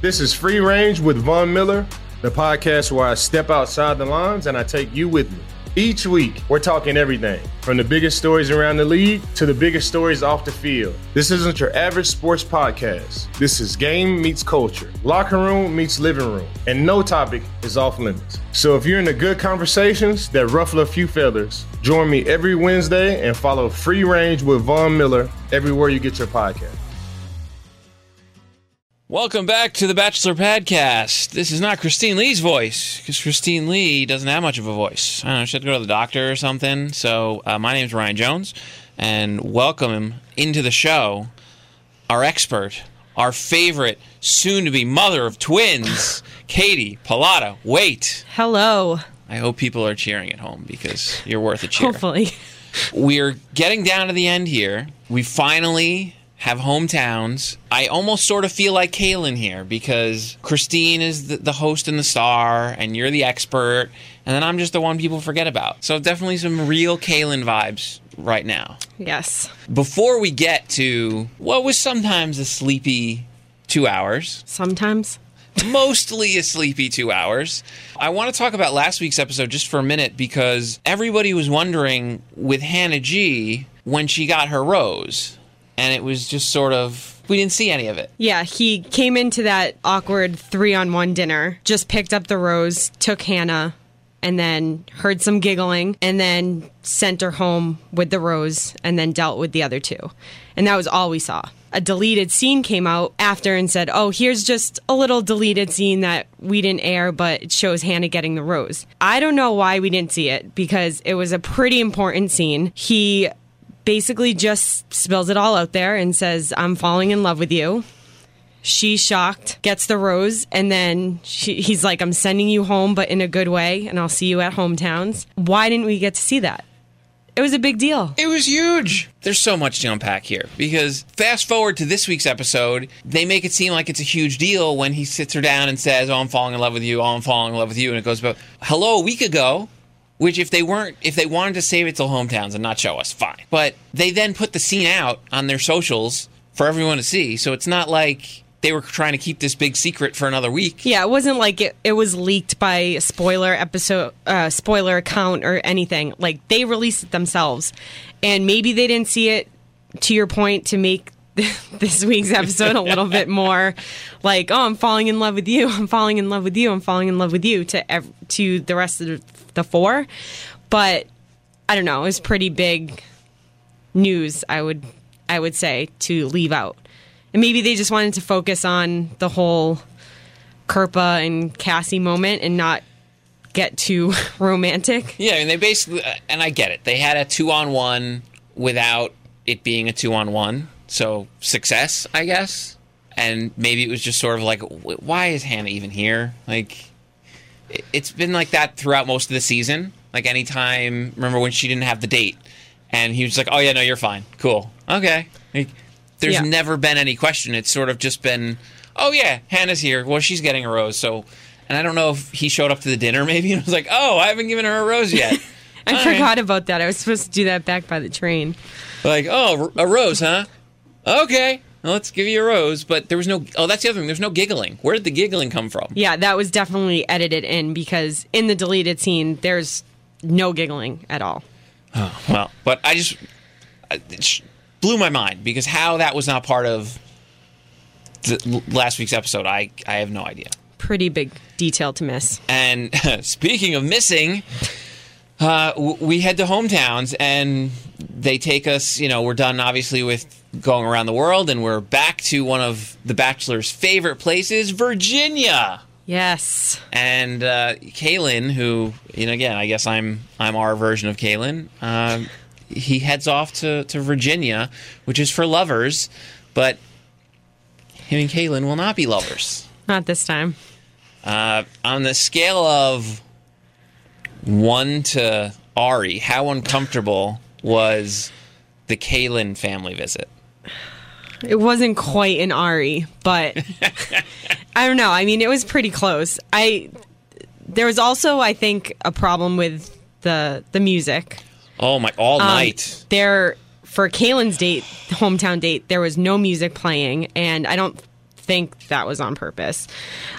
This is Free Range with Von Miller, the podcast where I step outside the lines and I take you with me. Each week, we're talking everything, from the biggest stories around the league to the biggest stories off the field. This isn't your average sports podcast. This is game meets culture, locker room meets living room, and no topic is off limits. So if you're into good conversations that ruffle a few feathers, join me every Wednesday and follow Free Range with Von Miller everywhere you get your podcast. Welcome back to the Bachelor Podcast. This is not Christine Lee's voice, because Christine Lee doesn't have much of a voice. I don't know, she had to go to the doctor or something. So my name's Ryan Jones, and welcome into the show, our expert, our favorite, soon-to-be mother of twins, Katie Pilata. Wait. Hello. I hope people are cheering at home, because you're worth a cheer. Hopefully. We're getting down to the end here. We finally have hometowns. I almost sort of feel like Kaylin here, because Christine is the host and the star, and you're the expert, and then I'm just the one people forget about. So definitely some real Kaylin vibes right now. Yes. Before we get to what was sometimes a sleepy 2 hours. Sometimes. Mostly a sleepy 2 hours. I want to talk about last week's episode just for a minute, because everybody was wondering with Hannah G when she got her rose. And it was just sort of, we didn't see any of it. Yeah, he came into that awkward 3-on-1 dinner, just picked up the rose, took Hannah, and then heard some giggling, and then sent her home with the rose, and then dealt with the other two. And that was all we saw. A deleted scene came out after and said, oh, here's just a little deleted scene that we didn't air, but it shows Hannah getting the rose. I don't know why we didn't see it, because it was a pretty important scene. He basically just spills it all out there and says, I'm falling in love with you. She's shocked, gets the rose, and then he's like, I'm sending you home, but in a good way, and I'll see you at hometowns. Why didn't we get to see that? It was a big deal. It was huge. There's so much to unpack here, because fast forward to this week's episode, they make it seem like it's a huge deal when he sits her down and says, oh, I'm falling in love with you, oh, I'm falling in love with you, and it goes about, hello, a week ago. Which if they wanted to save it till hometowns and not show us, fine. But they then put the scene out on their socials for everyone to see. So it's not like they were trying to keep this big secret for another week. Yeah, it wasn't like it was leaked by a spoiler account or anything. Like, they released it themselves. And maybe they didn't see it, to your point, to make this week's episode a little bit more like, oh, I'm falling in love with you, I'm falling in love with you, I'm falling in love with you, to the rest of the four. But I don't know, it was pretty big news, I would say, to leave out. And maybe they just wanted to focus on the whole Kirpa and Cassie moment and not get too romantic. Yeah, I mean, they basically, and I get it, they had a 2-on-1 without it being a 2-on-1. So, success, I guess. And maybe it was just sort of like, why is Hannah even here? Like, it's been like that throughout most of the season. Like, anytime, remember when she didn't have the date, and he was like, oh, yeah, no, you're fine. Cool. Okay. Like, there's never been any question. It's sort of just been, oh, yeah, Hannah's here. Well, she's getting a rose. So, and I don't know if he showed up to the dinner maybe and was like, oh, I haven't given her a rose yet. I forgot about that. I was supposed to do that back by the train. Like, oh, a rose, huh? Okay, well, let's give you a rose. But there was no... Oh, that's the other thing. There's no giggling. Where did the giggling come from? Yeah, that was definitely edited in, because in the deleted scene, there's no giggling at all. Oh, well, but it blew my mind, because how that was not part of the last week's episode, I have no idea. Pretty big detail to miss. And speaking of missing, we head to hometowns, and they take us, we're done, obviously, with going around the world, and we're back to one of the Bachelor's favorite places, Virginia. Yes. And Kaylin, who, again, I guess I'm our version of Kaylin, he heads off to Virginia, which is for lovers, but him and Kaylin will not be lovers. Not this time. On the scale of 1 to Ari, how uncomfortable was the Kaylin family visit? It wasn't quite an Ari, but I don't know. I mean, it was pretty close. There was also, I think, a problem with the music. Oh my! All night. For Kaylin's date, hometown date, there was no music playing, and I don't think that was on purpose.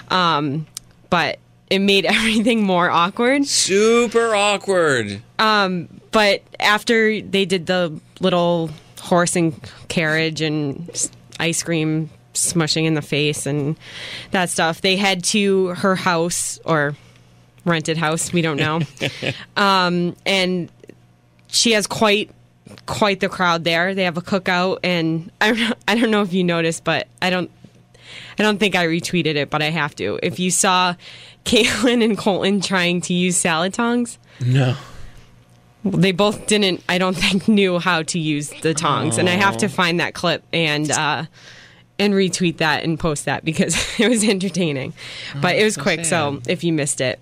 But it made everything more awkward. Super awkward. But after they did the little horse and carriage and ice cream smushing in the face and that stuff, they head to her house or rented house. We don't know. And she has quite the crowd there. They have a cookout, and I don't know if you noticed, but I don't think I retweeted it, but I have to. If you saw Caitlyn and Colton trying to use salad tongs, No. they both didn't, I don't think, knew how to use the tongs. And I have to find that clip and retweet that and post that because it was entertaining. But it was so quick, sad. so if you missed it.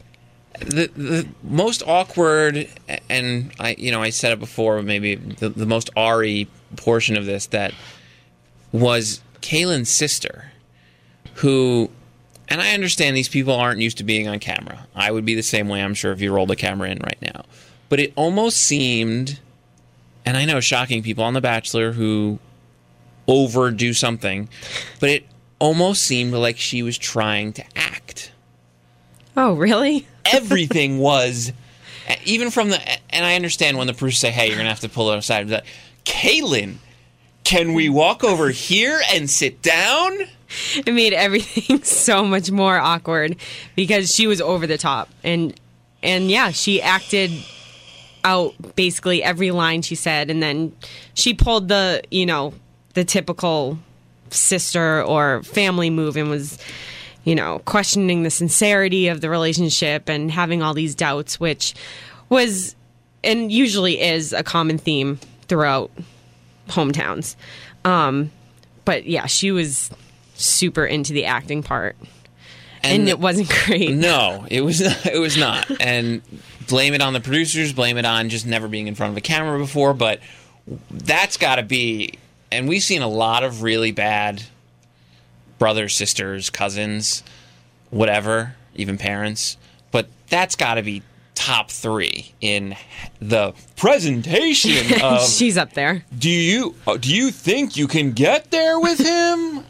The most awkward, and I said it before, maybe the most Ari portion of this that was Kaylin's sister, who, and I understand these people aren't used to being on camera. I would be the same way, I'm sure, if you rolled the camera in right now. But it almost seemed, and I know shocking people on The Bachelor who overdo something, but it almost seemed like she was trying to act. Oh, really? Everything was, even from the, and I understand when the producers say, hey, you're going to have to pull it aside. But Kaylin, can we walk over here and sit down? It made everything so much more awkward because she was over the top. And yeah, she acted out basically every line she said. And then she pulled the typical sister or family move and was, questioning the sincerity of the relationship and having all these doubts, which was and usually is a common theme throughout hometowns. But yeah, she was super into the acting part. And it wasn't great. No, it was not. And blame it on the producers, blame it on just never being in front of a camera before, but that's got to be, and we've seen a lot of really bad brothers, sisters, cousins, whatever, even parents, but that's got to be top 3 in the presentation of she's up there. Do you think you can get there with him?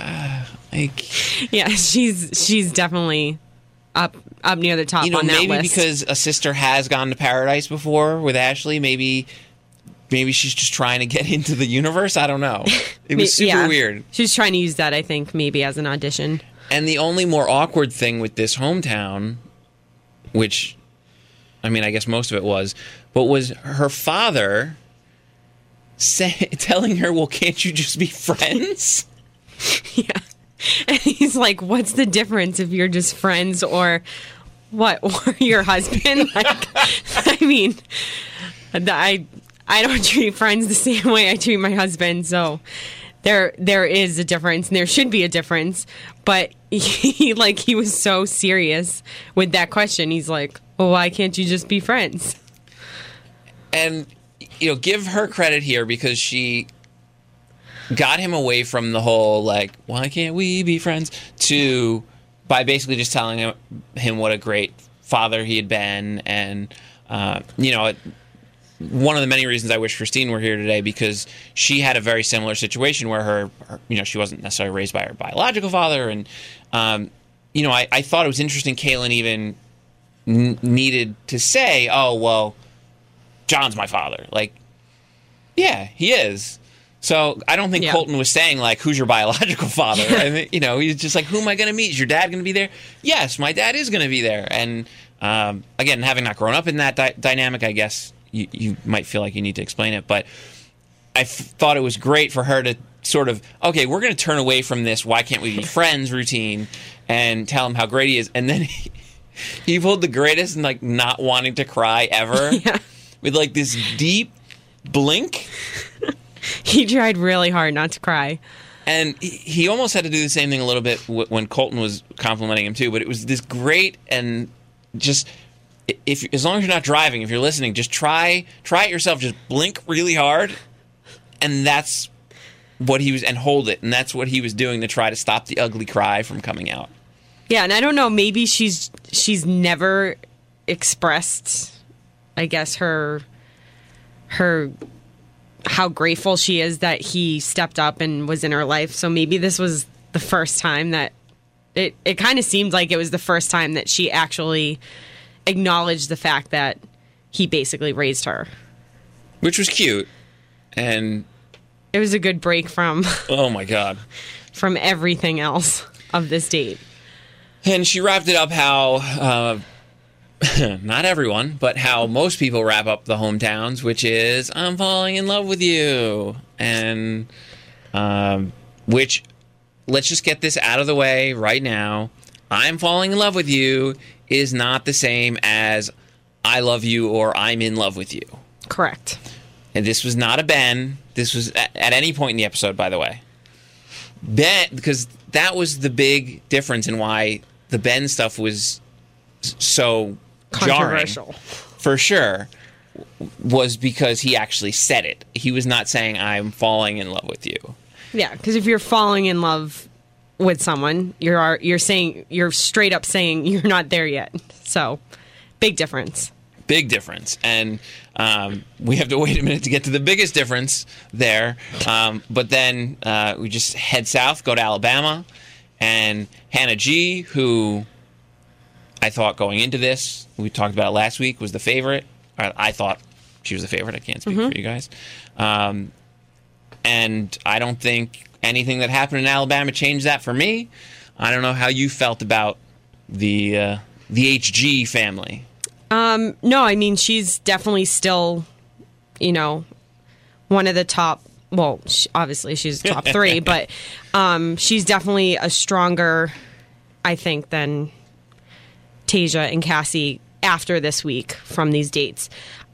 Yeah, she's definitely up near the top on that maybe list. Because a sister has gone to paradise before with Ashley, maybe she's just trying to get into the universe. I don't know. It was super weird. She's trying to use that, I think, maybe as an audition. And the only more awkward thing with this hometown, which, I mean, I guess most of it was her father telling her, well, can't you just be friends? Yeah. And he's like, what's the difference if you're just friends or what? Or your husband? Like, I mean, I don't treat friends the same way I treat my husband, so there is a difference, and there should be a difference. But he was so serious with that question. He's like, well, why can't you just be friends? And, give her credit here because she got him away from the whole, like, why can't we be friends, by basically just telling him what a great father he had been. And, one of the many reasons I wish Christine were here today, because she had a very similar situation where her she wasn't necessarily raised by her biological father. And, I thought it was interesting Kaylin even needed to say, oh, well, John's my father. Like, yeah, he is. So I don't think Colton was saying, like, who's your biological father? I mean, he's just like, who am I going to meet? Is your dad going to be there? Yes, my dad is going to be there. And, again, having not grown up in that dynamic, I guess you might feel like you need to explain it. But I thought it was great for her to sort of, okay, we're going to turn away from this why can't we be friends routine and tell him how great he is. And then he pulled the greatest, like, not wanting to cry ever with, like, this deep blink. He tried really hard not to cry. And he almost had to do the same thing a little bit when Colton was complimenting him too. But it was this great, and just as long as you're not driving, if you're listening, just try it yourself. Just blink really hard, and that's what he was, and hold it, and that's what he was doing to try to stop the ugly cry from coming out. Yeah, and I don't know. Maybe she's never expressed, I guess, her how grateful she is that he stepped up and was in her life. So maybe this was the first time that it kind of seemed like it was the first time that she actually acknowledged the fact that he basically raised her. Which was cute. And it was a good break from oh my God, from everything else of this date. And she wrapped it up how not everyone, but how most people wrap up the hometowns, which is I'm falling in love with you. And which, let's just get this out of the way right now. I'm falling in love with you is not the same as I love you or I'm in love with you. Correct. And this was not a Ben. This was at any point in the episode, by the way. Ben, because that was the big difference in why the Ben stuff was so controversial. Jarring, for sure, was because he actually said it. He was not saying, I'm falling in love with you. Yeah, because if you're falling in love with someone, you're straight up saying you're not there yet. So, big difference. Big difference. And we have to wait a minute to get to the biggest difference there. But then we just head south, go to Alabama. And Hannah G., who I thought going into this, we talked about it last week, was the favorite. I thought she was the favorite. I can't speak for you guys. And I don't think anything that happened in Alabama changed that for me. I don't know how you felt about the HG family. No, I mean, she's definitely still, one of the top. Well, obviously she's top 3, but she's definitely a stronger, I think, than Tasia and Cassie after this week from these dates.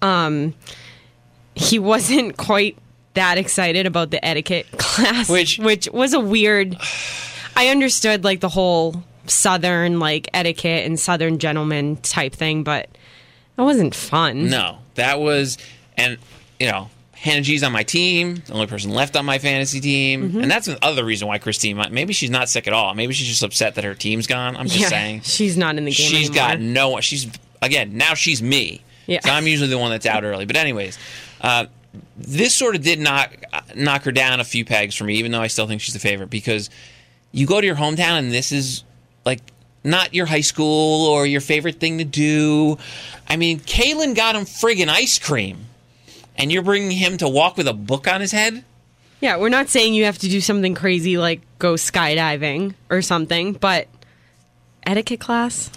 He wasn't quite that excited about the etiquette class, which was a weird. I understood the whole Southern etiquette and Southern gentleman type thing, but it wasn't fun. No, that was, and Hannah G's on my team, the only person left on my fantasy team, and that's another reason why Christine, maybe she's not sick at all. Maybe she's just upset that her team's gone. I'm just saying. She's not in the game She's anymore. got no one. Now she's me. Yeah. So I'm usually the one that's out early. But anyways, this sort of did knock her down a few pegs for me, even though I still think she's the favorite, because you go to your hometown and this is not your high school or your favorite thing to do. I mean, Kalen got him friggin' ice cream. And you're bringing him to walk with a book on his head? Yeah, we're not saying you have to do something crazy like go skydiving or something, but etiquette class?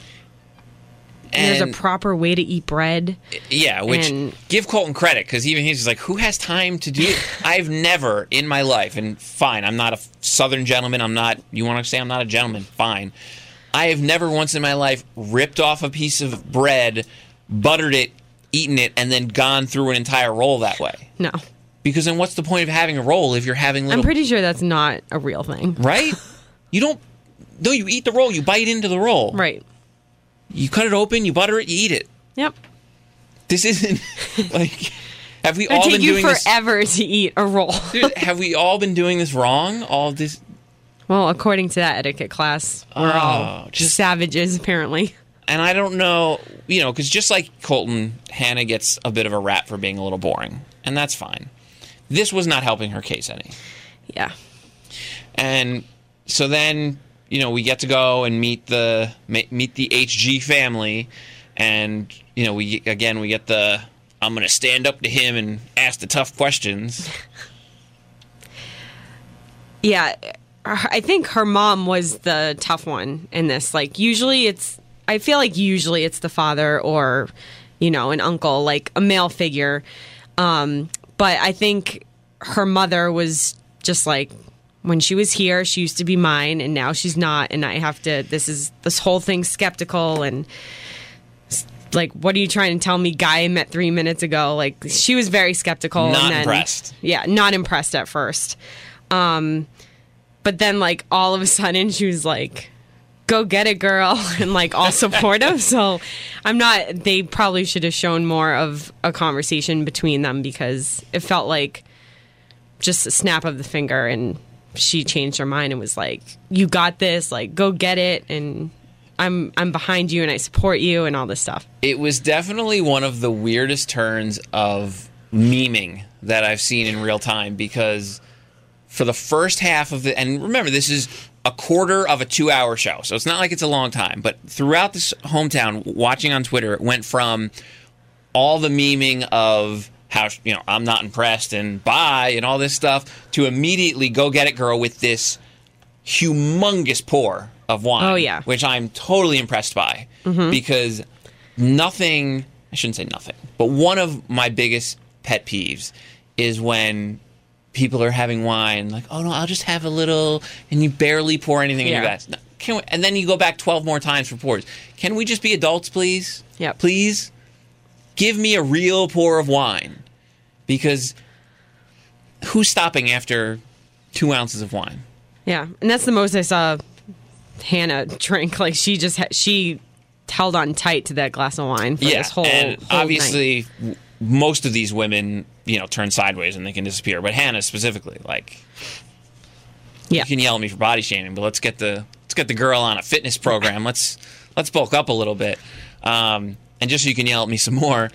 And there's a proper way to eat bread. Yeah, give Colton credit, because even he's just like, who has time to do it? I've never in my life, and fine, I'm not a Southern gentleman, you want to say I'm not a gentleman, fine. I have never once in my life ripped off a piece of bread, buttered it, eaten it, and then gone through an entire roll that way. No. Because then what's the point of having a roll if you're having little... I'm pretty sure that's not a real thing. Right? You don't... No, you eat the roll. You bite into the roll. Right. You cut it open, you butter it, you eat it. Yep. This isn't... have we all been doing this... It would take you forever to eat a roll. Dude, have we all been doing this wrong? All this... Well, according to that etiquette class, we're all just savages, apparently. And I don't know, because just like Colton, Hannah gets a bit of a rap for being a little boring. And that's fine. This was not helping her case any. Yeah. And so then, we get to go and meet the HG family. And, we get the, I'm going to stand up to him and ask the tough questions. Yeah. I think her mom was the tough one in this. I feel like usually it's the father or, an uncle, a male figure. But I think her mother was just when she was here, she used to be mine, and now she's not, and I have to, this whole thing's skeptical, and what are you trying to tell me, guy I met 3 minutes ago? She was very skeptical. Not impressed. Yeah, not impressed at first. But then, all of a sudden, she was go get it, girl, and all supportive. So they probably should have shown more of a conversation between them, because it felt like just a snap of the finger and she changed her mind and was you got this, go get it, and I'm behind you and I support you and all this stuff. It was definitely one of the weirdest turns of memeing that I've seen in real time, because for the first half of and remember, this is a quarter of a 2-hour show. So it's not like it's a long time. But throughout this hometown, watching on Twitter, it went from all the memeing of how, I'm not impressed and bye and all this stuff to immediately go get it, girl, with this humongous pour of wine. Oh, yeah. Which I'm totally impressed by. Because nothing, I shouldn't say nothing, but one of my biggest pet peeves is when people are having wine, like, oh no, I'll just have a little, and you barely pour anything in your glass. No, and then you go back 12 more times for pours. Can we just be adults, please? Yeah. Please? Give me a real pour of wine. Because who's stopping after 2 ounces of wine? Yeah, and that's the most I saw Hannah drink. Like, she held on tight to that glass of wine for this whole obviously night. Most of these women, turn sideways and they can disappear. But Hannah specifically, you can yell at me for body shaming, but let's get the girl on a fitness program. Let's bulk up a little bit, and just so you can yell at me some more.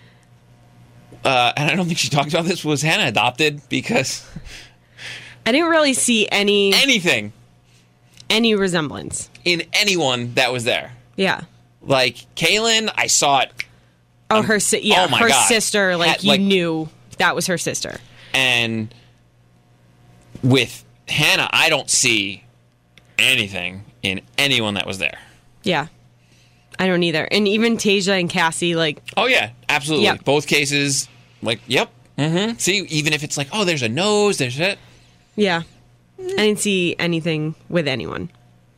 And I don't think she talked about this. Was Hannah adopted? Because I didn't really see any resemblance in anyone that was there. Yeah, like Kaylin, I saw it. Oh, her my God. Sister. You knew that was her sister. And with Hannah, I don't see anything in anyone that was there. Yeah, I don't either. And even Tasia and Cassie, oh yeah, absolutely. Yep. Both cases, yep. Mm-hmm. See, even if it's there's a nose, there's it. Yeah, I didn't see anything with anyone.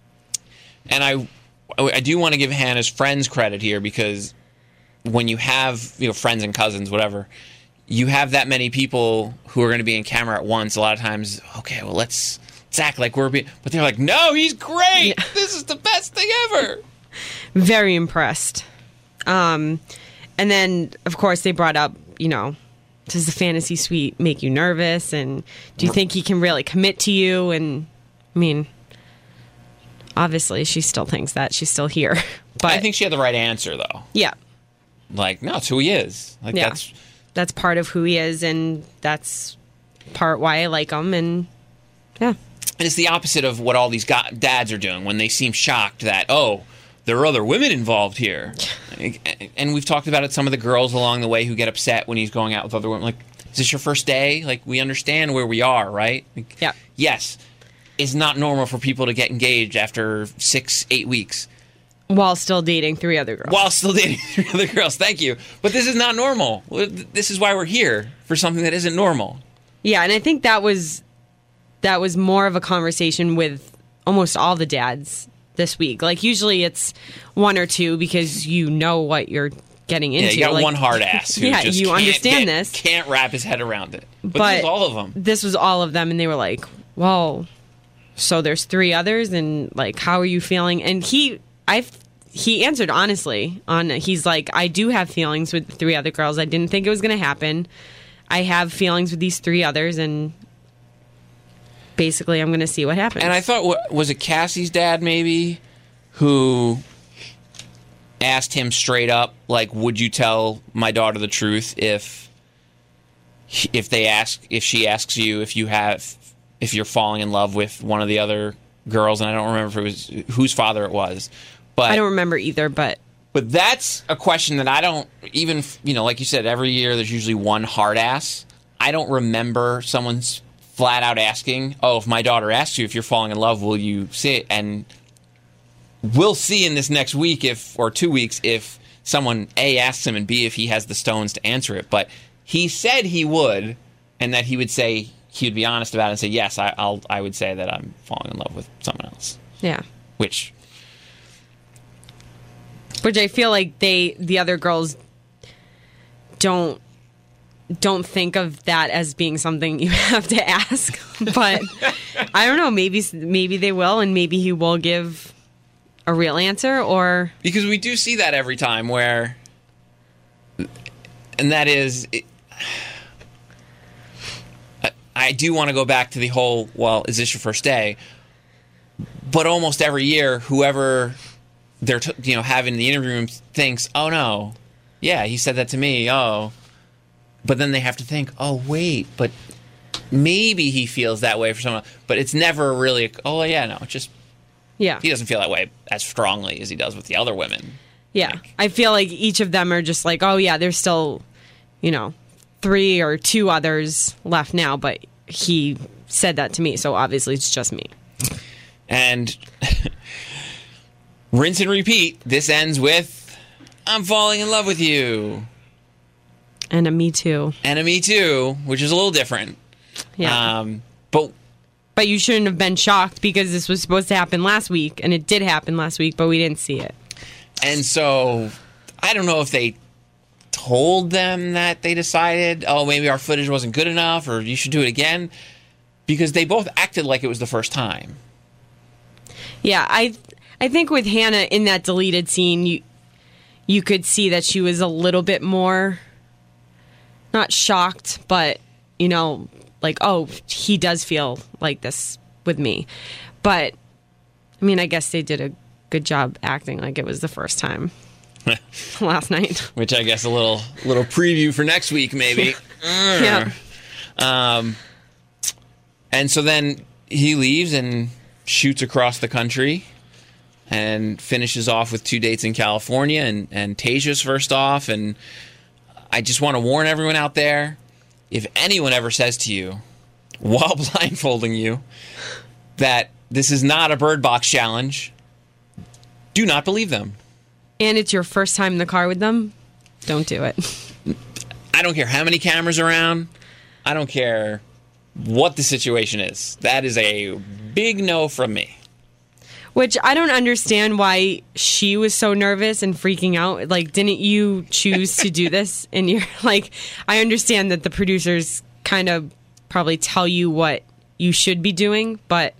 And I do want to give Hannah's friends credit here, because when you have friends and cousins, whatever, you have that many people who are going to be in camera at once. A lot of times, okay, well let's act like we're being, but they're like, no, he's great. Yeah. This is the best thing ever. Very impressed. And then of course they brought up, does the fantasy suite make you nervous? And do you think he can really commit to you? And I mean, obviously she still thinks that she's still here. But I think she had the right answer though. Yeah. No, it's who he is. That's part of who he is, and that's part why I like him, and yeah. And it's the opposite of what all these dads are doing when they seem shocked that, there are other women involved here. And we've talked about it, some of the girls along the way who get upset when he's going out with other women. Is this your first day? We understand where we are, right? Yeah. Yes. It's not normal for people to get engaged after 6-8 weeks. While still dating 3 other girls. Thank you. But this is not normal. This is why we're here, for something that isn't normal. Yeah, and I think that was more of a conversation with almost all the dads this week. Usually it's 1 or 2 because you know what you're getting into. Yeah, you got one hard ass who just you understand this. Can't wrap his head around it. But this was all of them. This was all of them, and they were like, well, so there's 3 others, and how are you feeling? And he answered honestly. He's like, I do have feelings with 3 other girls. I didn't think it was going to happen. I have feelings with these 3 others, and basically I'm going to see what happens. And I thought, was it Cassie's dad maybe, who asked him straight up, would you tell my daughter the truth if she asks you if you're falling in love with one of the other girls? And I don't remember if it was whose father it was. But I don't remember either, but that's a question that I don't even, like you said, every year there's usually one hard ass. I don't remember someone's flat out asking, if my daughter asks you if you're falling in love, will you see it? And we'll see in this next week or 2 weeks if someone A, asks him, and B, if he has the stones to answer it. But he said he would, and that he would be honest about it and say, yes, I would say that I'm falling in love with someone else. Yeah. Which I feel like the other girls don't think of that as being something you have to ask. But I don't know, maybe they will, and maybe he will give a real answer, or because we do see that every time where, and that is, I do want to go back to the whole, well, is this your first day? But almost every year, whoever they're having the interview room thinks, oh no, yeah, he said that to me. Oh, but then they have to think, oh wait, but maybe he feels that way for someone, but it's never really, oh, yeah, no, it's just, Yeah. he doesn't feel that way as strongly as he does with the other women. Yeah. I feel like each of them are just like, oh, yeah, there's still, 3 or 2 others left now, but he said that to me, so obviously it's just me. And rinse and repeat, this ends with, I'm falling in love with you. And a me too. And a me too, which is a little different. Yeah. But you shouldn't have been shocked because this was supposed to happen last week, and it did happen last week, but we didn't see it. And so, I don't know if they told them that they decided, oh, maybe our footage wasn't good enough, or you should do it again, because they both acted like it was the first time. Yeah, I think with Hannah in that deleted scene, you could see that she was a little bit more, not shocked, but, like, oh, he does feel like this with me. But, I mean, I guess they did a good job acting like it was the first time last night. Which I guess a little preview for next week, maybe. Yeah. And so then he leaves and shoots across the country and finishes off with 2 dates in California, and Tayshia's first off. And I just want to warn everyone out there, if anyone ever says to you, while blindfolding you, that this is not a Bird Box challenge, do not believe them. And it's your first time in the car with them, don't do it. I don't care how many cameras are around. I don't care what the situation is. That is a big no from me. Which I don't understand why she was so nervous and freaking out. Like, didn't you choose to do this? And you're like, I understand that the producers kind of probably tell you what you should be doing, but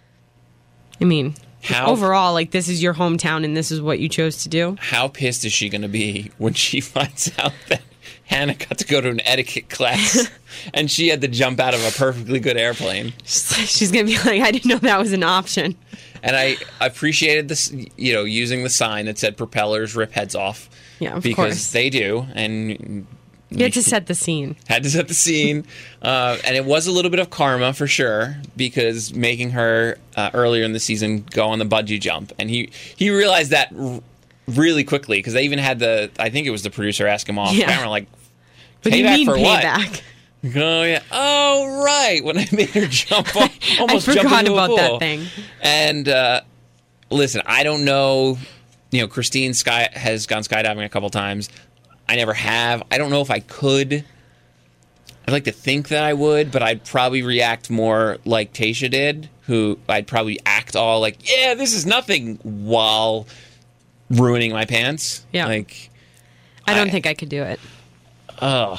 I mean, overall, like, this is your hometown and this is what you chose to do. How pissed is she going to be when she finds out that Hannah got to go to an etiquette class and she had to jump out of a perfectly good airplane? She's going to be like, I didn't know that was an option. And I appreciated this, using the sign that said propellers rip heads off. Yeah, of because course. They do. And you had to set the scene. Had to set the scene. And it was a little bit of karma for sure, because making her earlier in the season go on the bungee jump. And he realized that really quickly, because they even had I think it was the producer ask him off camera, like, what do you payback mean for payback? What? Oh, yeah. Oh, right. When I made her jump off, almost jump into a pool. I forgot about that thing. And listen, I don't know. Christine has gone skydiving a couple times. I never have. I don't know if I could. I'd like to think that I would, but I'd probably react more like Tayshia did, who I'd probably act all like, yeah, this is nothing, while ruining my pants. Yeah. Like, I don't think I could do it. Oh.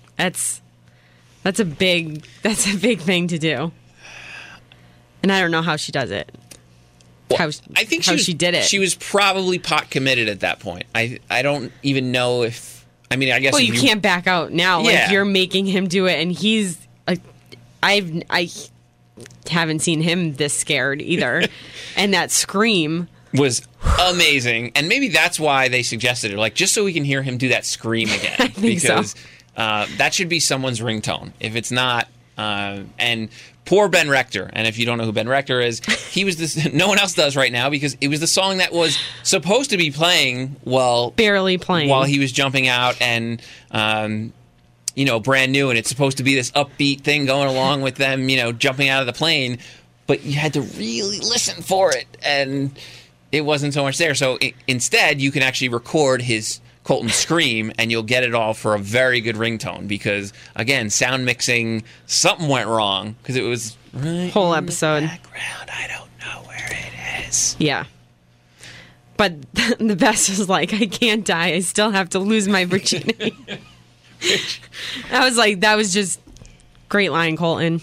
That's a big thing to do. And I don't know how she does it. Well, I think she did it. She was probably pot committed at that point. I don't even know if... I mean, I guess... Well, you can't back out now. Yeah. Like, you're making him do it, and he's... Like, I haven't seen him this scared either. And that scream... was amazing. And maybe that's why they suggested it. Like, just so we can hear him do that scream again. I think because so. That should be someone's ringtone. If it's not... and poor Ben Rector. And if you don't know who Ben Rector is, he was this... No one else does right now, because it was the song that was supposed to be playing barely playing while he was jumping out, and brand new, and it's supposed to be this upbeat thing going along with them, jumping out of the plane, but you had to really listen for it, and it wasn't so much there. So instead, you can actually record his Colton scream, and you'll get it all for a very good ringtone, because, again, sound mixing, something went wrong, because it was right whole in episode. The background. I don't know where it is. Yeah. But the best was like, I can't die. I still have to lose my virginity. I was like, that was just great line, Colton.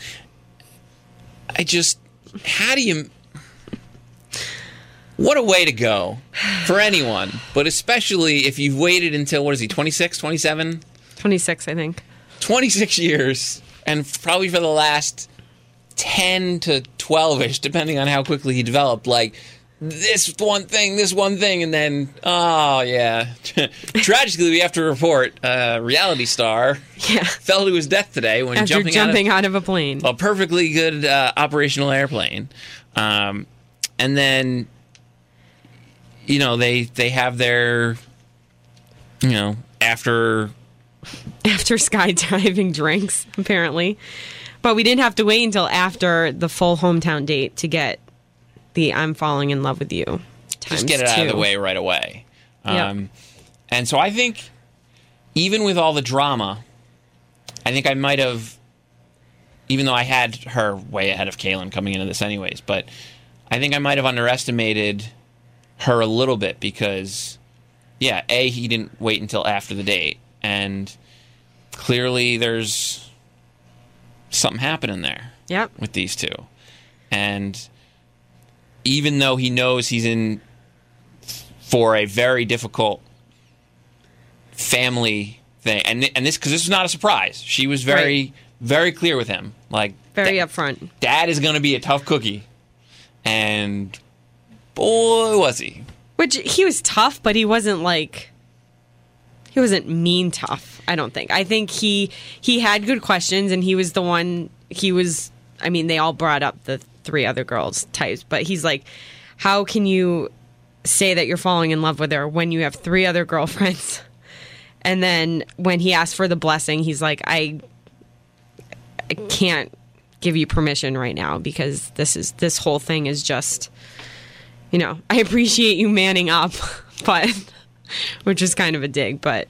How do you... What a way to go for anyone, but especially if you've waited until, what is he, 26, 27? 26, I think. 26 years, and probably for the last 10 to 12-ish, depending on how quickly he developed, like, this one thing, and then, oh, yeah. Tragically, we have to report reality star fell to his death today when After jumping out of a plane. A perfectly good operational airplane. And then, they have their, after skydiving drinks, apparently. But we didn't have to wait until after the full hometown date to get the I'm falling in love with you. Just get it out of the way right away. And so I think, even with all the drama, I think I might have, even though I had her way ahead of Caelynn coming into this anyways, but I think I might have underestimated her a little bit because, he didn't wait until after the date. And clearly there's something happening there with these two. And even though he knows he's in for a very difficult family thing, and this, because this was not a surprise. She was very clear with him. Like, very upfront. Dad is going to be a tough cookie. And boy, was he. Which, he was tough, but he wasn't mean tough, I don't think. I think he had good questions, and he was the one, they all brought up the 3 other girls types, but he's like, how can you say that you're falling in love with her when you have 3 other girlfriends? And then when he asked for the blessing, he's like, I can't give you permission right now because this whole thing is just, I appreciate you manning up, but which is kind of a dig, but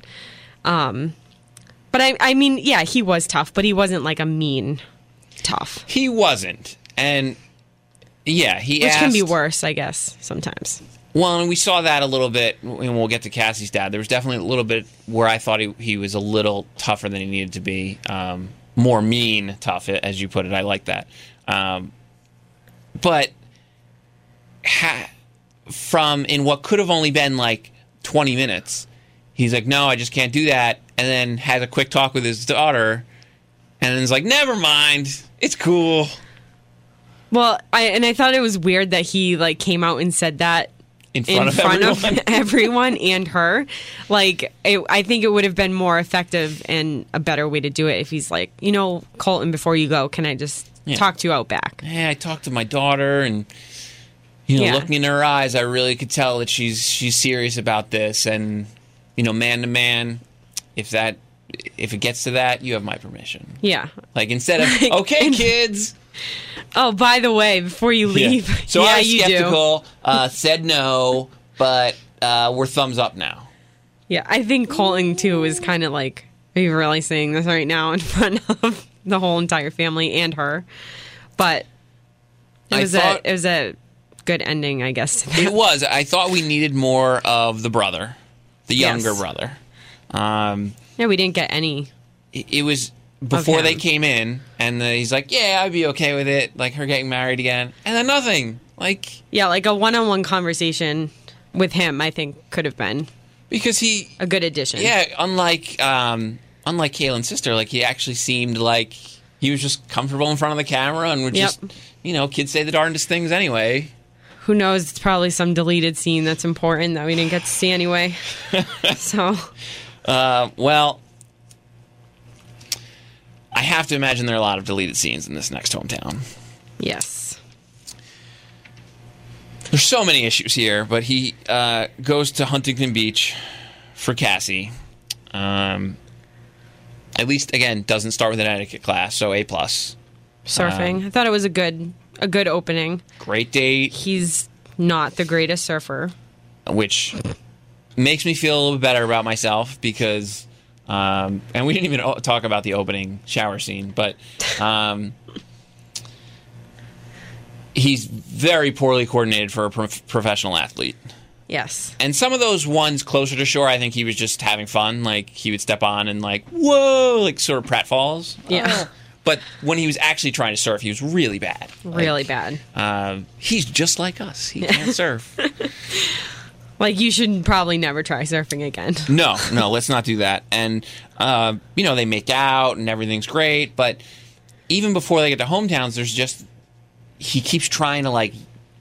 he was tough, but he wasn't like a mean tough. He wasn't. And he which asked, can be worse, I guess, sometimes. Well, and we saw that a little bit, and we'll get to Cassie's dad. There was definitely a little bit where I thought he was a little tougher than he needed to be. More mean tough, as you put it. I like that. But from in what could have only been like 20 minutes, he's like, no, I just can't do that. And then has a quick talk with his daughter, and then is like, never mind, it's cool. Well, I thought it was weird that he came out and said that in front of everyone and her. I think it would have been more effective and a better way to do it if he's like, Colton, before you go, can I just talk to you out back? Yeah, I talked to my daughter, and looking in her eyes, I really could tell that she's serious about this. And man to man, if it gets to that, you have my permission. Yeah. Instead of okay, kids. Oh, by the way, before you leave, so I was skeptical. Said no, but we're thumbs up now. Yeah, I think Colton too was kind of like, are you really saying this right now in front of the whole entire family and her? But it was a good ending, I guess. To that. It was. I thought we needed more of the brother, the younger brother. We didn't get any. It was before they came in, and he's like, yeah, I'd be okay with it, her getting married again. And then nothing. A one-on-one conversation with him, I think, could have been. Because a good addition. Yeah, unlike Caelynn's sister, he actually seemed like he was just comfortable in front of the camera and would just, kids say the darndest things anyway. Who knows? It's probably some deleted scene that's important that we didn't get to see anyway. So. Well, I have to imagine there are a lot of deleted scenes in this next hometown. Yes. There's so many issues here, but he goes to Huntington Beach for Cassie. At least, again, doesn't start with an etiquette class, so A+. Surfing. I thought it was a good opening. Great date. He's not the greatest surfer. Which makes me feel a little bit better about myself because... and we didn't even talk about the opening shower scene, but he's very poorly coordinated for a professional athlete. Yes. And some of those ones closer to shore, I think he was just having fun. He would step on and whoa, sort of pratfalls. Yeah. But when he was actually trying to surf, he was really bad. Really bad. He's just like us. He can't surf. You should probably never try surfing again. No, let's not do that. And, they make out and everything's great. But even before they get to hometowns, there's just... He keeps trying to,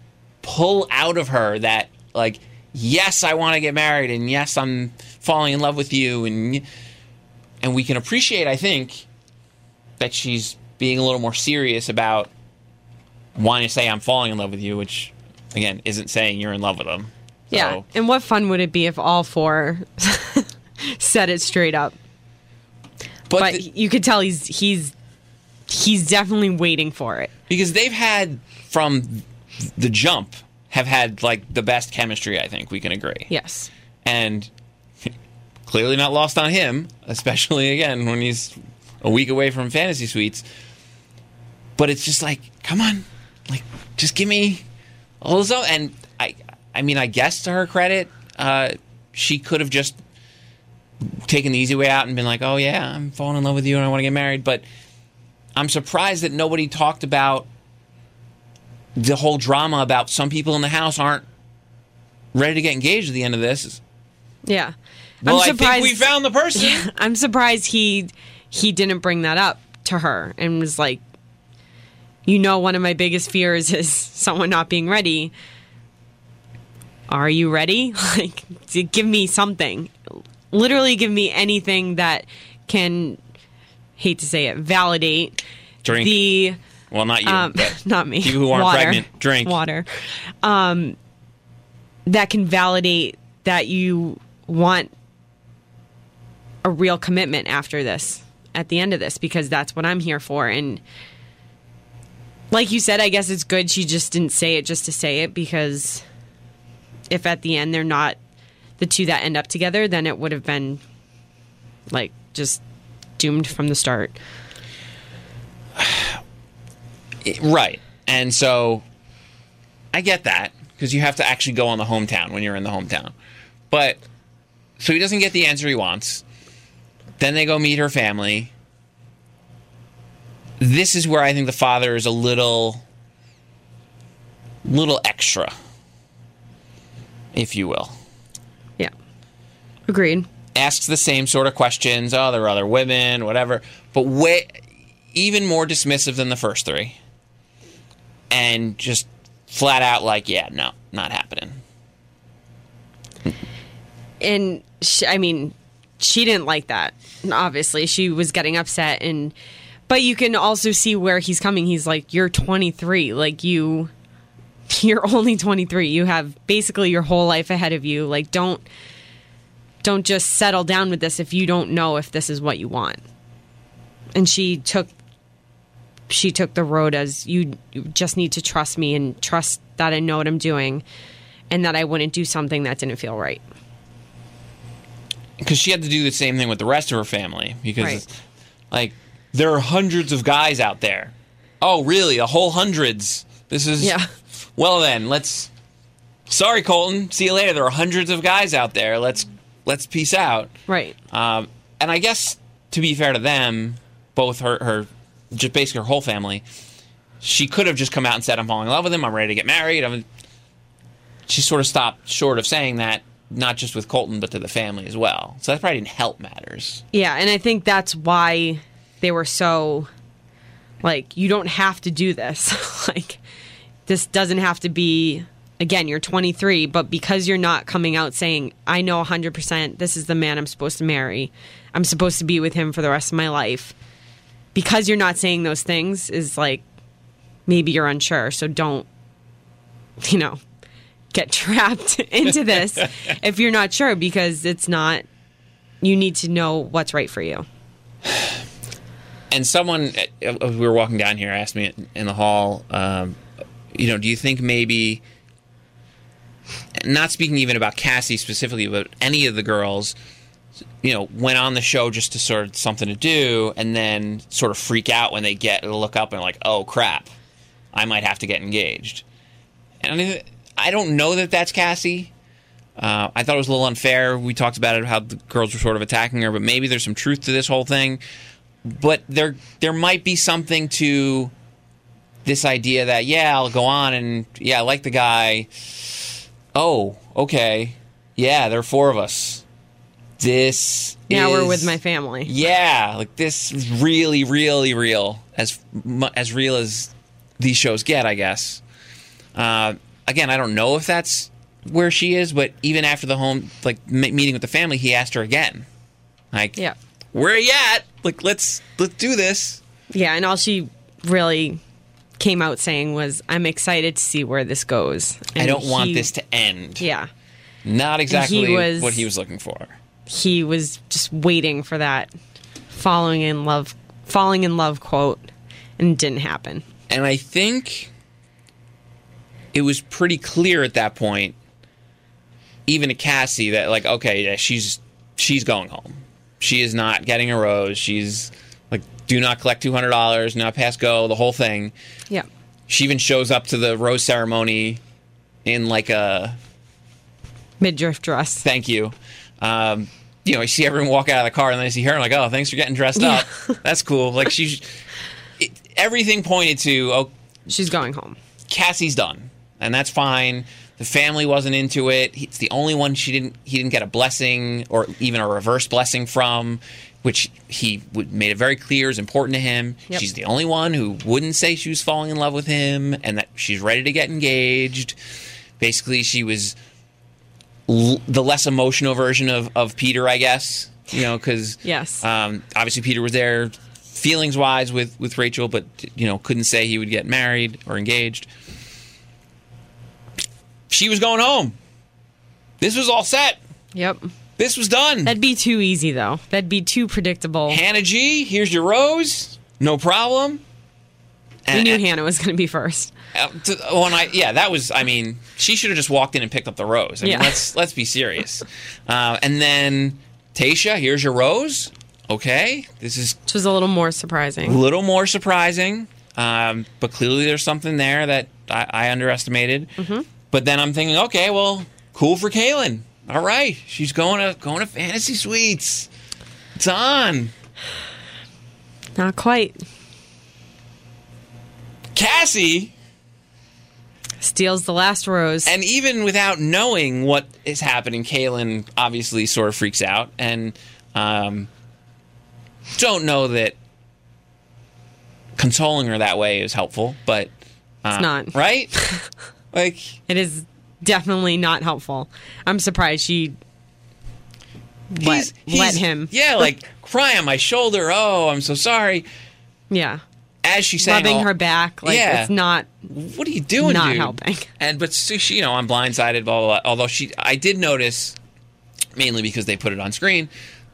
pull out of her that, like, yes, I want to get married, and yes, I'm falling in love with you, and we can appreciate, I think, that she's being a little more serious about wanting to say I'm falling in love with you, which, again, isn't saying you're in love with him. So, Yeah, and what fun would it be if all four said it straight up? But you could tell he's definitely waiting for it. Because they've had, from the jump, have had, like, the best chemistry, I think, we can agree. Yes. And clearly not lost on him, especially, again, when he's a week away from Fantasy Suites. But it's just like, come on, like, just give me all this up. And I mean, I guess to her credit, she could have just taken the easy way out and been like, oh yeah, I'm falling in love with you and I want to get married. But I'm surprised that nobody talked about the whole drama about some people in the house aren't ready to get engaged at the end of this. Yeah. Well, I think we found the person. Yeah, I'm surprised he didn't bring that up to her and was like, one of my biggest fears is someone not being ready. Are you ready? Like, give me something. Literally give me anything that can, hate to say it, validate drink. Well, not you. But not me. People who aren't pregnant, drink. Water. That can validate that you want a real commitment after this, at the end of this, because that's what I'm here for. And like you said, I guess it's good she just didn't say it just to say it, because if at the end they're not the two that end up together, then it would have been, like, just doomed from the start. Right. And so I get that, because you have to actually go on the hometown when you're in the hometown. But so he doesn't get the answer he wants. Then they go meet her family. This is where I think the father is a little extra, if you will. Yeah. Agreed. Asks the same sort of questions. Oh, there are other women, whatever. But even more dismissive than the first three. And just flat out like, yeah, no, not happening. And, she didn't like that. Obviously, she was getting upset. But you can also see where he's coming. He's like, you're 23. Like, you're only 23. You have basically your whole life ahead of you. Like, don't just settle down with this if you don't know if this is what you want. And she took the road as, you just need to trust me and trust that I know what I'm doing and that I wouldn't do something that didn't feel right. Because she had to do the same thing with the rest of her family. Because, right. Like, there are hundreds of guys out there. Oh, really? A whole hundreds? This is... Yeah. Well, then, Sorry, Colton. See you later. There are hundreds of guys out there. Let's peace out. Right. And I guess, to be fair to them, both her just basically her whole family, she could have just come out and said, I'm falling in love with him. I'm ready to get married. She sort of stopped short of saying that, not just with Colton, but to the family as well. So that probably didn't help matters. Yeah, and I think that's why they were so, like, you don't have to do this. Like, this doesn't have to be, again, you're 23, but because you're not coming out saying, I know 100% this is the man I'm supposed to marry, I'm supposed to be with him for the rest of my life, because you're not saying those things is like, maybe you're unsure, so don't, get trapped into this if you're not sure, because it's not, you need to know what's right for you. And someone, we were walking down here, asked me in the hall, do you think maybe, not speaking even about Cassie specifically, but any of the girls, went on the show just to sort of something to do, and then sort of freak out when they look up and like, oh crap, I might have to get engaged. And I don't know that that's Cassie. I thought it was a little unfair. We talked about it, how the girls were sort of attacking her, but maybe there's some truth to this whole thing. But there might be something to this idea that, yeah, I'll go on and, yeah, I like the guy. Oh, okay. Yeah, there are four of us. Now we're with my family. Yeah, like this is really, really real. As real as these shows get, I guess. again, I don't know if that's where she is, but even after the home, like, meeting with the family, he asked her again. Like, Yeah. where are you at? Like, let's do this. Yeah, and all she really came out saying was, I'm excited to see where this goes. And I don't want this to end. Yeah. Not exactly was- what he was looking for. He was just waiting for that falling in love quote, and it didn't happen. And I think it was pretty clear at that point, even to Cassie, that, like, okay, yeah, she's going home. She is not getting a rose. She's like, do not collect $200, not pass go, the whole thing. Yeah. She even shows up to the rose ceremony in like a Midriff dress. thank you. You see everyone walk out of the car, and then I see her, and I'm like, oh, thanks for getting dressed up. That's cool. Like, everything pointed to, She's going home. Cassie's done, and that's fine. The family wasn't into it. It's the only one he didn't get a blessing or even a reverse blessing from, which he made it very clear is important to him. Yep. She's the only one who wouldn't say she was falling in love with him and that she's ready to get engaged. Basically, she was the less emotional version of Peter, I guess. Because Yes. obviously Peter was there feelings-wise with Rachel, but couldn't say he would get married or engaged. She was going home. This was all set. Yep. This was done. That'd be too easy, though. That'd be too predictable. Hannah G, here's your rose. No problem. We knew Hannah was going to be first. She should have just walked in and picked up the rose. I mean, Yeah. let's be serious. And then, Tayshia, here's your rose. Okay, this is Which was a little more a surprising. little more surprising, but clearly there's something there that I underestimated. Mm-hmm. But then I'm thinking, okay, well, cool for Kaylin. All right, she's going to Fantasy Suites. It's on. Not quite. Cassie, Steals the last rose. and even without knowing what is happening, Kaylin obviously sort of freaks out, and don't know that consoling her that way is helpful, but It's not. right. Like, It is definitely not helpful. I'm surprised she let him. Yeah, like, cry on my shoulder. Oh, I'm so sorry. Yeah. As she's saying, Rubbing her back. Like, yeah. it's not. what are you doing, Not dude? helping. But she, I'm blindsided, blah, blah, blah. Although I did notice, mainly because they put it on screen,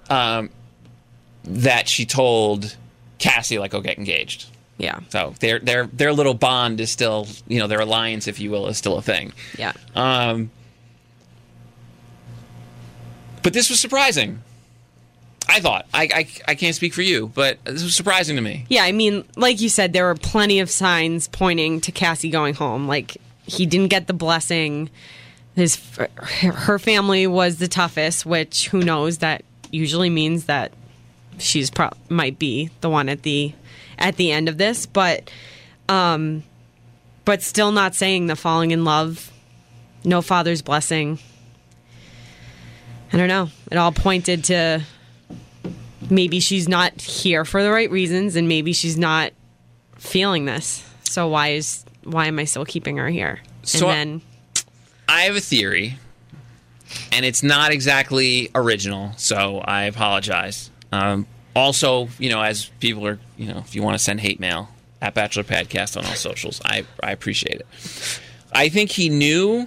that she told Cassie, like, go get engaged. Yeah. So their little bond is still, their alliance, if you will, is still a thing. Yeah. But this was surprising. I thought. I can't speak for you, but this was surprising to me. Yeah, I mean, like you said, there were plenty of signs pointing to Cassie going home. Like, he didn't get the blessing. Her family was the toughest, which, who knows, that usually means that she's might be the one at the end of this. But still not saying the falling in love, no father's blessing. I don't know. It all pointed to maybe she's not here for the right reasons, and maybe she's not feeling this. So why am I still keeping her here? So and then I have a theory, and it's not exactly original, so I apologize. Also, as people are, if you want to send hate mail, at Bachelor Podcast on all socials, I appreciate it. I think he knew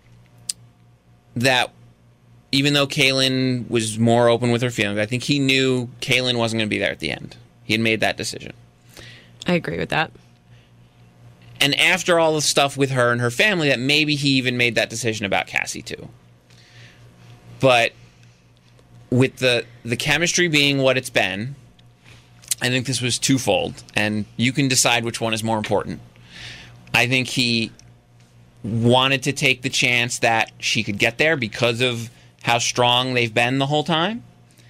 that even though Kaylin was more open with her feelings, I think he knew Kaylin wasn't going to be there at the end. He had made that decision. I agree with that. And after all the stuff with her and her family, that maybe he even made that decision about Cassie too. But with the chemistry being what it's been, I think this was twofold, and you can decide which one is more important. I think he wanted to take the chance that she could get there because of how strong they've been the whole time.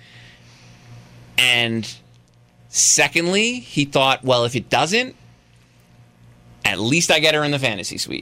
And secondly, he thought, well, if it doesn't, at least I get her in the fantasy suite.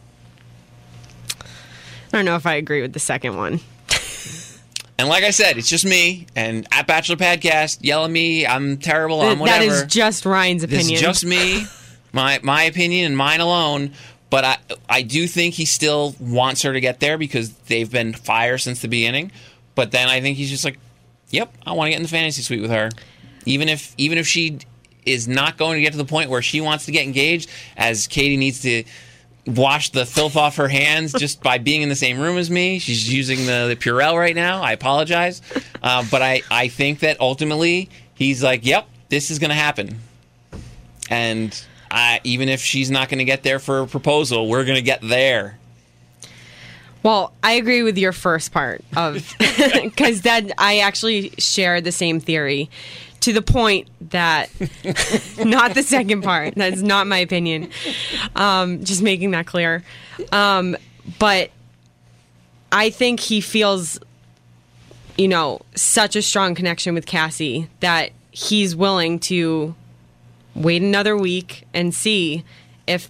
I don't know if I agree with the second one. And like I said, it's just me. And at Bachelor Podcast, yell at me. I'm terrible. I'm whatever. That is just Ryan's opinion. This is just me, my opinion and mine alone. But I do think he still wants her to get there because they've been fire since the beginning. But then I think he's just like, yep, I want to get in the fantasy suite with her. Even if she is not going to get to the point where she wants to get engaged, as Katie needs to wash the filth off her hands just by being in the same room as me. She's using the Purell right now. I apologize. But I think that ultimately he's like, yep, this is going to happen. And even if she's not going to get there for a proposal, we're going to get there. Well, I agree with your first part of because that I actually share the same theory to the point that not the second part. That's not my opinion. Just making that clear. But I think he feels, such a strong connection with Cassie that he's willing to wait another week and see if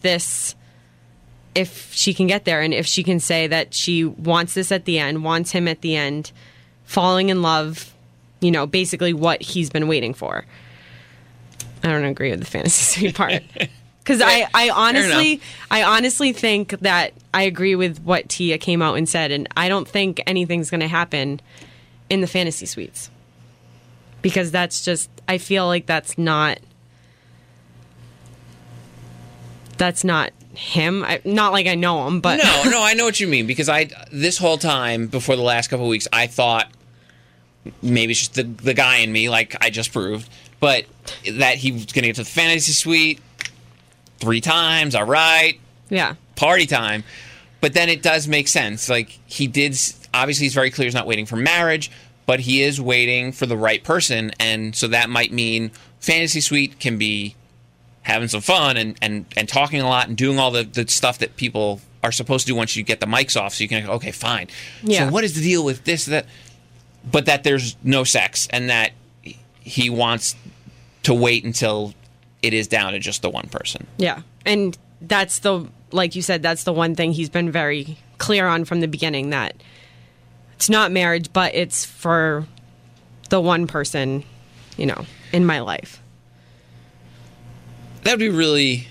she can get there and if she can say that she wants this at the end, wants him at the end, falling in love, basically what he's been waiting for. I don't agree with the fantasy suite part. Because I honestly think that I agree with what Tia came out and said, and I don't think anything's going to happen in the fantasy suites. Because that's just, I feel like that's not him. Not like I know him, but no, I know what you mean, because this whole time before the last couple of weeks, I thought maybe it's just the guy in me, like I just proved, but that he was going to get to the fantasy suite 3 times. All right, yeah, party time. But then it does make sense. Like he did. Obviously, he's very clear he's not waiting for marriage, but he is waiting for the right person, and so that might mean fantasy suite can be having some fun and talking a lot and doing all the stuff that people are supposed to do once you get the mics off, so you can go, okay, fine. Yeah. So what is the deal with this, that? But that there's no sex, and that he wants to wait until it is down to just the one person. Yeah. And that's like you said, that's the one thing he's been very clear on from the beginning, that it's not marriage, but it's for the one person, in my life. That would be really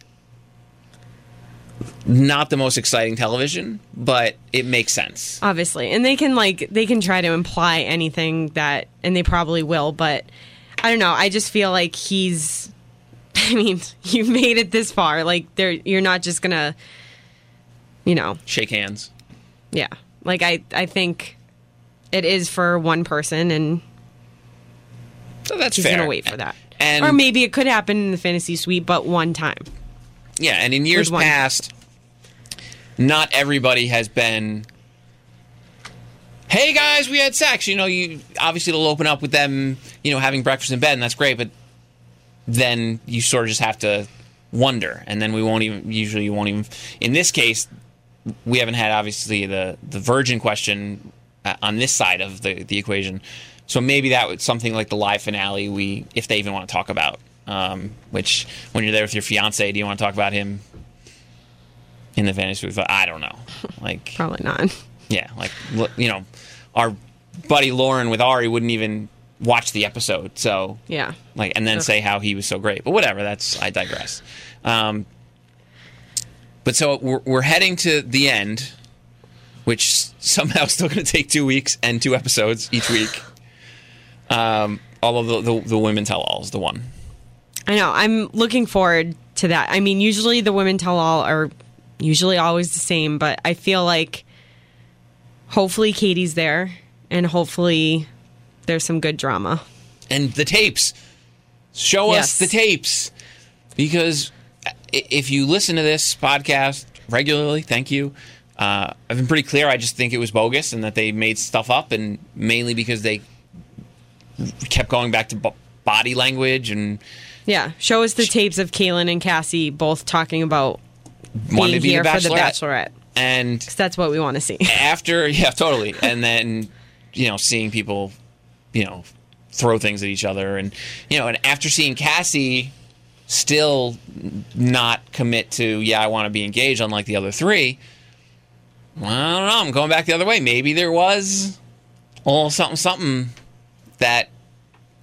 not the most exciting television, but it makes sense. Obviously. And they can try to imply anything that, and they probably will, but I don't know. I just feel like you've made it this far. Like you're not just gonna, shake hands. Yeah. Like I think it is for one person, and so that's he's fair. Gonna wait for that. And, or maybe it could happen in the fantasy suite, but one time. Yeah, and in years past, not everybody has been, hey guys, we had sex. You obviously it'll open up with them, having breakfast in bed, and that's great, but then you sort of just have to wonder, and then you won't even, in this case, we haven't had obviously the virgin question on this side of the equation. So maybe that was something like the live finale, if they even want to talk about, which when you're there with your fiance, do you want to talk about him in the fantasy suite? I don't know. Probably not. Yeah. Our buddy Lauren with Ari wouldn't even watch the episode. So yeah. And then say how he was so great, but whatever, I digress. But so we're heading to the end, which somehow is still going to take 2 weeks and 2 episodes each week. Although the women tell all is the one. I know. I'm looking forward to that. I mean, usually the women tell all are usually always the same, but I feel like hopefully Katie's there, and hopefully there's some good drama. And the tapes. Show us the tapes. Because if you listen to this podcast regularly, thank you. I've been pretty clear. I just think it was bogus and that they made stuff up, and mainly because they kept going back to body language. And yeah, show us the tapes of Kaylin and Cassie both talking about being here for the Bachelorette. And 'cause that's what we want to see. After, yeah, totally. And then, seeing people, throw things at each other. And, and after seeing Cassie still not commit to, I want to be engaged, unlike the other 3, well, I don't know. I'm going back the other way. Maybe there was a little something that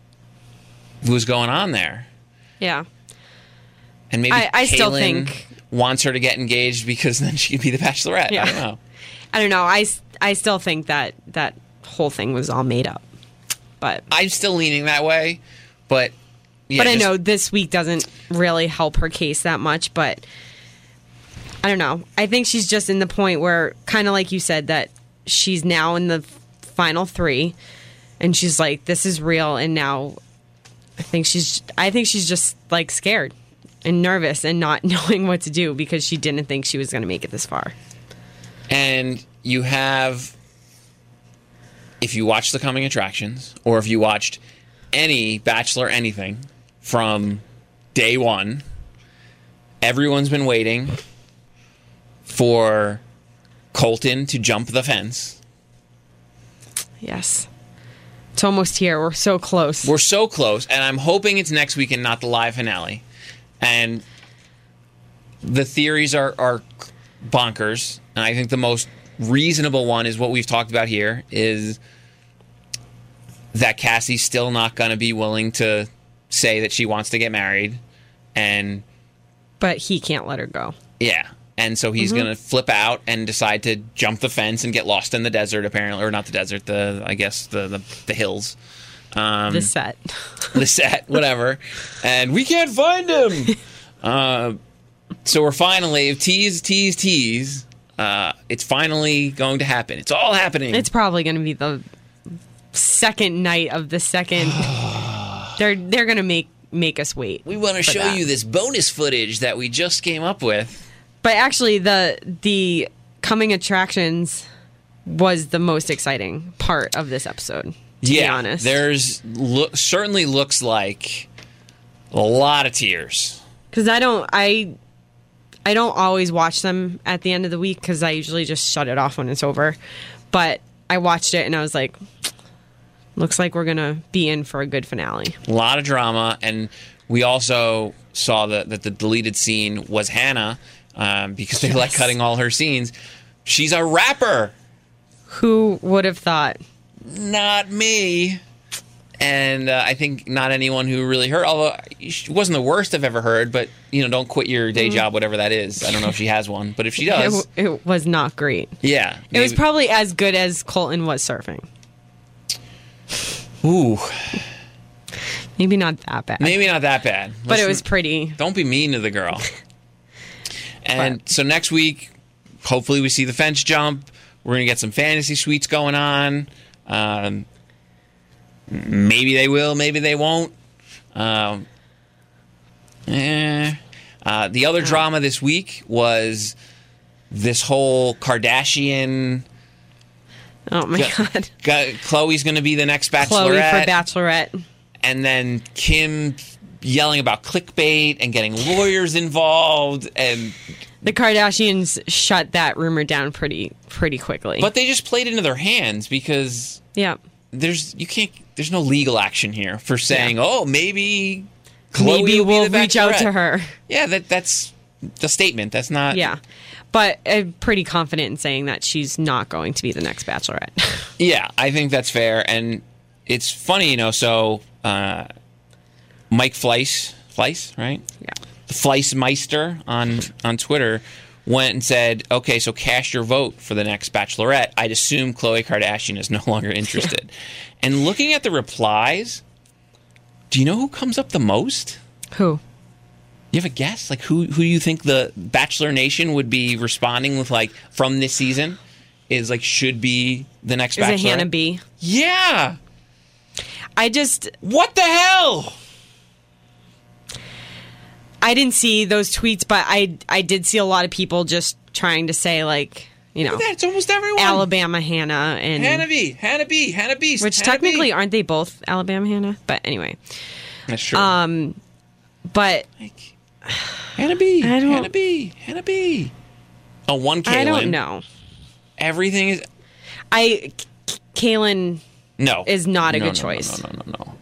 was going on there. Yeah. And maybe I still think wants her to get engaged because then she could be the Bachelorette. Yeah. I don't know. I don't know. I still think that whole thing was all made up. But I'm still leaning that way, but yeah. But I know this week doesn't really help her case that much, but I don't know. I think she's just in the point where, kind of like you said, that she's now in the final 3, and she's like, this is real, and now I think she's just like scared and nervous and not knowing what to do because she didn't think she was going to make it this far. And you have, if you watch the coming attractions, or if you watched any Bachelor anything from day one, everyone's been waiting for Colton to jump the fence. Yes. It's almost here. We're so close. We're so close, and I'm hoping it's next week and not the live finale. And the theories are bonkers, and I think the most reasonable one is what we've talked about here, is that Cassie's still not going to be willing to say that she wants to get married, but he can't let her go. Yeah. And so he's going to flip out and decide to jump the fence and get lost in the desert, apparently. Or not the desert, the hills. The set. The set, whatever. And we can't find him! So we're finally, tease. It's finally going to happen. It's all happening. It's probably going to be the second night of the second. They're going to make us wait. We want to show you this bonus footage that we just came up with. But actually, the coming attractions was the most exciting part of this episode, to be honest. There's certainly looks like a lot of tears. Because I don't always watch them at the end of the week because I usually just shut it off when it's over. But I watched it and I was like, looks like we're going to be in for a good finale. A lot of drama. And we also saw that the deleted scene was Hannah, because they like cutting all her scenes. She's a rapper. Who would have thought? Not me. And I think not anyone who really heard, although it wasn't the worst I've ever heard, but, don't quit your day job, whatever that is. I don't know if she has one, but if she does. It was not great. Yeah. It was probably as good as Colton was surfing. Ooh. Maybe not that bad. Maybe not that bad. But it was pretty. Don't be mean to the girl. And so next week, hopefully we see the fence jump. We're going to get some fantasy suites going on. Maybe they will, maybe they won't. The other drama this week was this whole Kardashian. Oh my God. Khloe's going to be the next Bachelorette. Khloe for Bachelorette. And then Kim yelling about clickbait and getting lawyers involved, and the Kardashians shut that rumor down pretty quickly. But they just played into their hands because there's no legal action here for saying, oh, maybe Khloe maybe we'll be the reach out Bachelorette. to her. Yeah, that's the statement. That's not. Yeah. But I'm pretty confident in saying that she's not going to be the next Bachelorette. Yeah, I think that's fair. And it's funny, so Mike Fleiss, right? Yeah. The Fleissmeister on Twitter went and said, okay, so cast your vote for the next Bachelorette. I'd assume Khloe Kardashian is no longer interested. And looking at the replies, do you know who comes up the most? Who? You have a guess? Like, who do you think the Bachelor Nation would be responding with, like, from this season is, like, should be the next Bachelorette? Is it Hannah B? Yeah! What the hell? I didn't see those tweets, but I did see a lot of people just trying to say, like, it's almost everyone. Alabama Hannah and Hannah B. Which technically aren't they both Alabama Hannah? But anyway. That's true. But Hannah B. Oh, one Kaylin. I don't know. Everything is Kaylin no is not a good choice. No.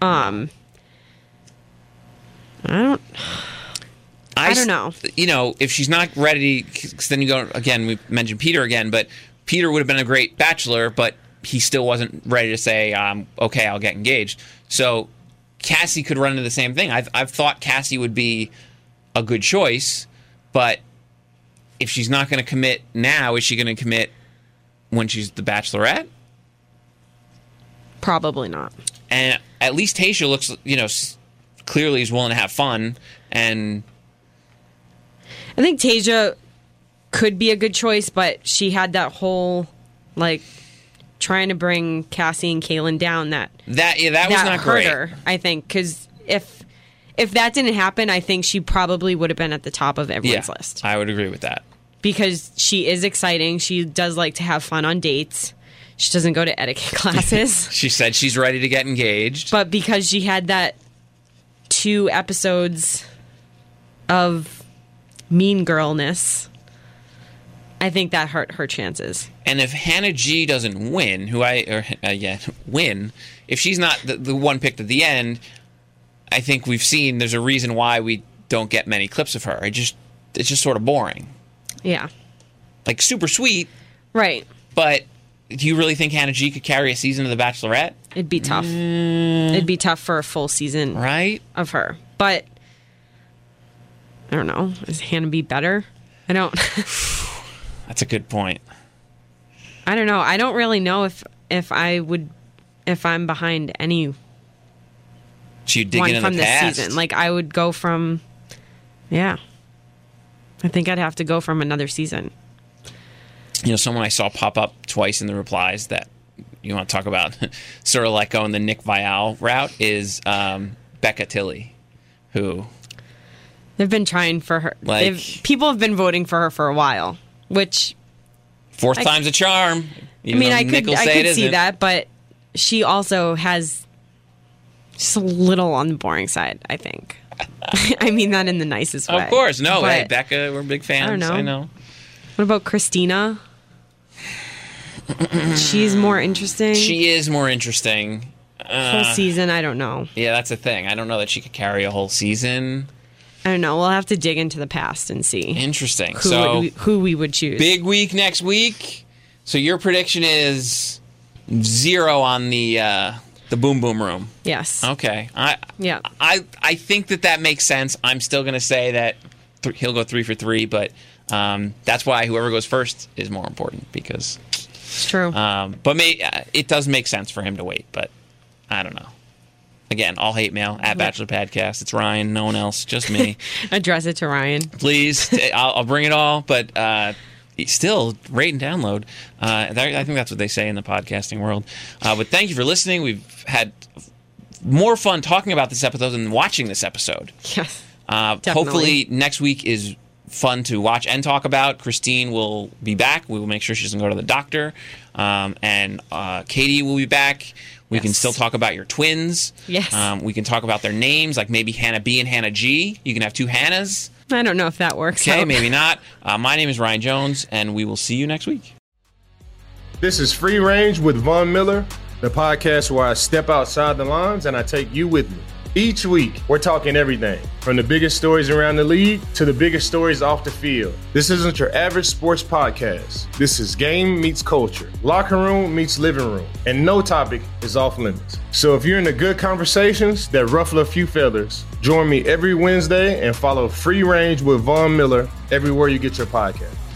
I don't know. If she's not ready, because then you go again. We mentioned Peter again, but Peter would have been a great bachelor, but he still wasn't ready to say, "Okay, I'll get engaged." So Cassie could run into the same thing. I've thought Cassie would be a good choice, but if she's not going to commit now, is she going to commit when she's the Bachelorette? Probably not. And at least Tayshia looks, clearly is willing to have fun. And I think Tayshia could be a good choice, but she had that whole, trying to bring Cassie and Kaylin down. That was not hurt great. her, I think, because if that didn't happen, I think she probably would have been at the top of everyone's list. I would agree with that. Because she is exciting. She does like to have fun on dates. She doesn't go to etiquette classes. She said she's ready to get engaged. But because she had that 2 episodes of mean girlness, I think that hurt her chances. And if Hannah G doesn't win, if she's not the one picked at the end, I think we've seen there's a reason why we don't get many clips of her. It's just sort of boring. Yeah. Super sweet. Right. But do you really think Hannah G could carry a season of The Bachelorette? It'd be tough. It'd be tough for a full season of her. But I don't know. Is Hannah B better? I don't. That's a good point. I don't know. I don't really know if I'm behind any So you dig one in from the this past. season. I would go from, I think I'd have to go from another season. Someone I saw pop up twice in the replies that you want to talk about, sort of going the Nick Viall route, is Becca Tilley, who They've been trying for her. People have been voting for her for a while, which fourth time's a charm. I could see that, but she also has just a little on the boring side, I think. I mean that in the nicest way. Of course. No, but hey, Becca, we're big fans. I know. What about Christina? She's more interesting. She is more interesting. Whole season, I don't know. Yeah, that's the thing. I don't know that she could carry a whole season. I don't know. We'll have to dig into the past and see. Interesting. Who we would choose. Big week next week. So your prediction is 0 on the Boom Boom Room. Yes. Okay. I think that makes sense. I'm still going to say that he'll go 3 for 3, but that's why whoever goes first is more important because it's true. But it does make sense for him to wait, but I don't know. Again, all hate mail at Bachelor Podcast. It's Ryan, no one else, just me. Address it to Ryan. Please, I'll bring it all, but still rate and download. I think that's what they say in the podcasting world. But thank you for listening. We've had more fun talking about this episode than watching this episode. Yes. Hopefully next week is fun to watch and talk about. Christine will be back. We will make sure she doesn't go to the doctor. And Katie will be back. We can still talk about your twins. Yes. We can talk about their names, like maybe Hannah B and Hannah G. You can have 2 Hannahs. I don't know if that works. Okay, maybe not. My name is Ryan Jones, and we will see you next week. This is Free Range with Von Miller, the podcast where I step outside the lines and I take you with me. Each week, we're talking everything from the biggest stories around the league to the biggest stories off the field. This isn't your average sports podcast. This is game meets culture, locker room meets living room, and no topic is off limits. So if you're into good conversations that ruffle a few feathers, join me every Wednesday and follow Free Range with Von Miller everywhere you get your podcast.